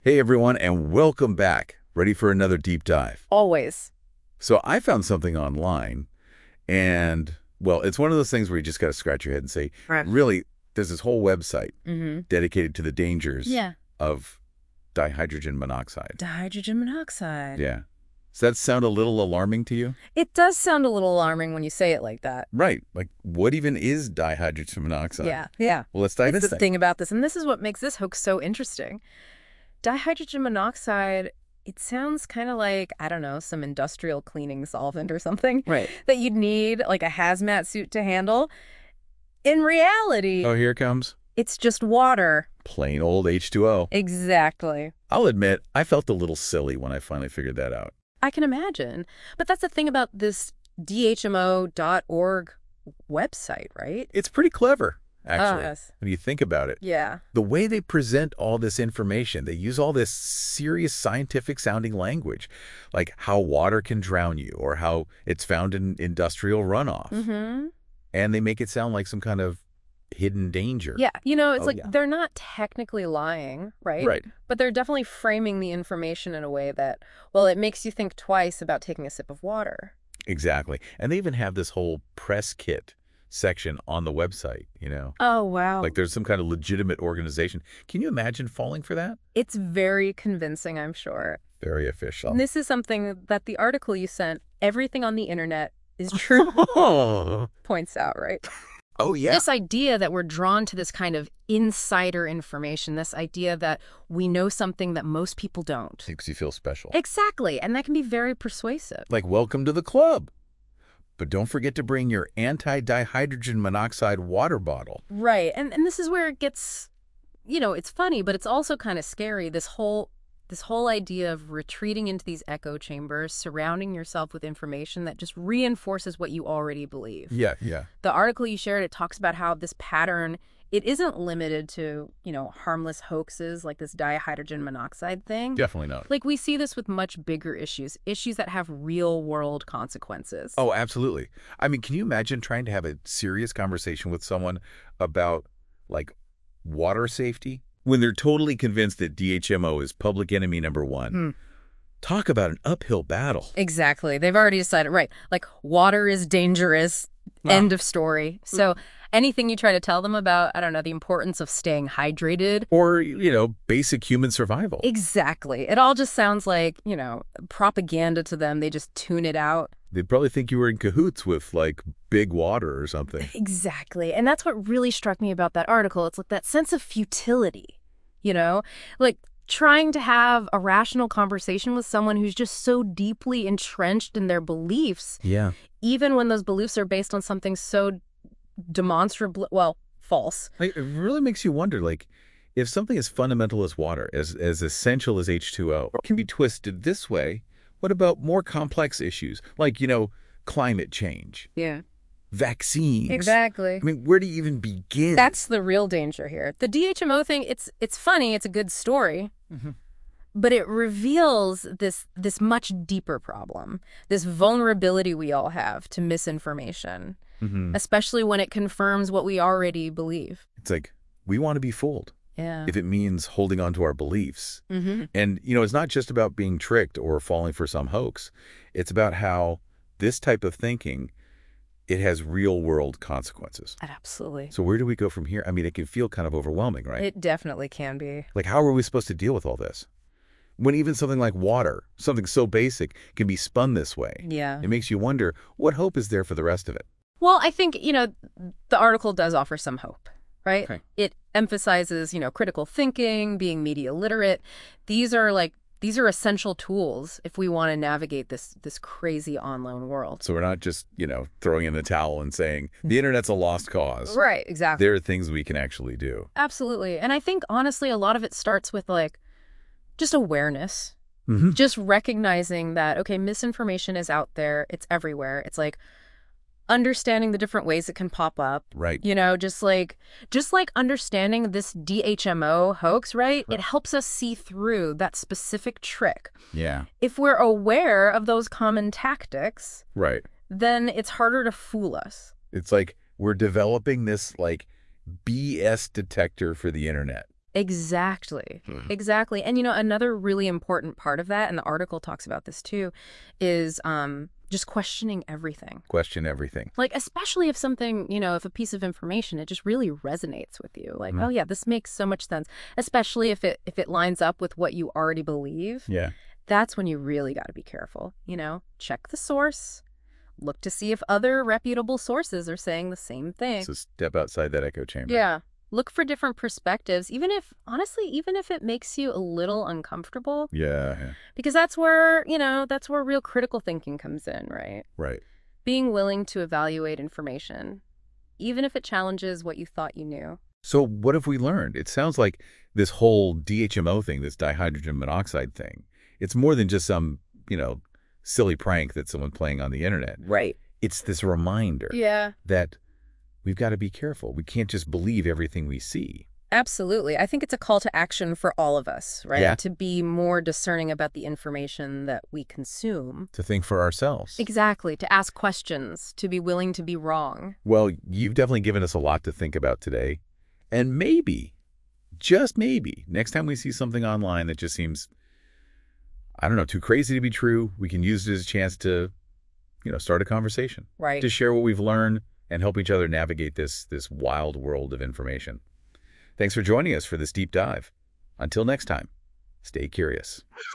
Hey everyone, and welcome back. Ready for another deep dive? Always. So I found something online, and well, it's one of those things where you just got to scratch your head and say, Right. really, there's this whole website Mm-hmm. dedicated to the dangers Yeah. of dihydrogen monoxide. Dihydrogen monoxide. Yeah. Does that sound a little alarming to you? It does sound a little alarming when you say it like that. Right. Like, what even is dihydrogen monoxide? Yeah. Yeah. Well, let's dive It's into the that. thing about this, and this is what makes this hoax so interesting. Dihydrogen monoxide, it sounds kind of like, I don't know, some industrial cleaning solvent or something Right. that you'd need like a hazmat suit to handle. In reality, Oh, here it comes. it's just water. Plain old H2O. Exactly. I'll admit, I felt a little silly when I finally figured that out. I can imagine. But that's the thing about this dhmo.org website, right? It's pretty clever, actually, Yes. when you think about it. Yeah. The way they present all this information, they use all this serious scientific sounding language, like how water can drown you or how it's found in industrial runoff. Mm-hmm. And they make it sound like some kind of hidden danger. Yeah. It's Oh, like yeah. they're not technically lying, right? Right. But they're definitely framing the information in a way that, well, it makes you think twice about taking a sip of water. Exactly. And they even have this whole press kit section on the website. Oh, wow. Like there's some kind of legitimate organization. Can you imagine falling for that? It's very convincing, I'm sure. Very official. And this is something that the article you sent, Everything on the Internet is True, Oh, points out, right? yeah. This idea that we're drawn to this kind of insider information, this idea that we know something that most people don't. Makes you feel special. Exactly. And that can be very persuasive. Like, welcome to the club. But don't forget to bring your anti-dihydrogen monoxide water bottle. Right. And this is where it gets, it's funny, but it's also kind of scary. This whole idea of retreating into these echo chambers, surrounding yourself with information that just reinforces what you already believe. Yeah. The article you shared, it talks about how this pattern, it isn't limited to, harmless hoaxes like this dihydrogen monoxide thing. Definitely not. Like we see this with much bigger issues that have real world consequences. Oh, absolutely. I mean, can you imagine trying to have a serious conversation with someone about, like, water safety when they're totally convinced that DHMO is public enemy number one? Hmm. Talk about an uphill battle. Exactly. They've already decided, right, like water is dangerous, end of story. So anything you try to tell them about, I don't know, the importance of staying hydrated. Or, basic human survival. Exactly. It all just sounds like, propaganda to them. They just tune it out. They'd probably think you were in cahoots with, like, big water or something. Exactly. And that's what really struck me about that article. It's like that sense of futility, like trying to have a rational conversation with someone who's just so deeply entrenched in their beliefs, Yeah. even when those beliefs are based on something so demonstrably, well, false. Like, it really makes you wonder, like, if something as fundamental as water, as essential as H2O, can be twisted this way, what about more complex issues, like, climate change, Yeah. vaccines? Exactly. I mean, where do you even begin? That's the real danger here. The DHMO thing, it's funny, it's a good story, but it reveals this much deeper problem, this vulnerability we all have to misinformation, especially when it confirms what we already believe. It's like, we want to be fooled Yeah. if it means holding on to our beliefs. Mm-hmm. And, it's not just about being tricked or falling for some hoax. It's about how this type of thinking, it has real-world consequences. Absolutely. So where do we go from here? I mean, it can feel kind of overwhelming, right? It definitely can be. Like, how are we supposed to deal with all this? When even something like water, something so basic, can be spun this way. Yeah. It makes you wonder, what hope is there for the rest of it? Well, I think, the article does offer some hope, right? Okay. It emphasizes, critical thinking, being media literate. These are essential tools if we want to navigate this crazy online world. So we're not just, throwing in the towel and saying, the internet's a lost cause. Right, exactly. There are things we can actually do. Absolutely. And I think, honestly, a lot of it starts with, just awareness. Mm-hmm. Just recognizing that, okay, misinformation is out there. It's everywhere. It's like understanding the different ways it can pop up. Right. Just like understanding this DHMO hoax, right? It helps us see through that specific trick. Yeah. If we're aware of those common tactics, Right. then it's harder to fool us. It's like we're developing this, like, BS detector for the internet. Exactly. Exactly. And, another really important part of that, and the article talks about this too, is just questioning everything. Question everything. Like, especially if something, if a piece of information, it just really resonates with you. Like, oh yeah, this makes so much sense. Especially if it lines up with what you already believe. Yeah. That's when you really got to be careful. Check the source. Look to see if other reputable sources are saying the same thing. So step outside that echo chamber. Yeah. Look for different perspectives, honestly, even if it makes you a little uncomfortable. Yeah. Because that's where real critical thinking comes in, right? Right. Being willing to evaluate information, even if it challenges what you thought you knew. So what have we learned? It sounds like this whole DHMO thing, this dihydrogen monoxide thing, it's more than just some, silly prank that someone playing on the internet. Right. It's this reminder that we've got to be careful. We can't just believe everything we see. Absolutely. I think it's a call to action for all of us, right? Yeah. To be more discerning about the information that we consume. To think for ourselves. Exactly. To ask questions, to be willing to be wrong. Well, you've definitely given us a lot to think about today. And maybe, just maybe, next time we see something online that just seems, I don't know, too crazy to be true, we can use it as a chance to, start a conversation. Right. To share what we've learned and help each other navigate this wild world of information. Thanks for joining us for this deep dive. Until next time, stay curious.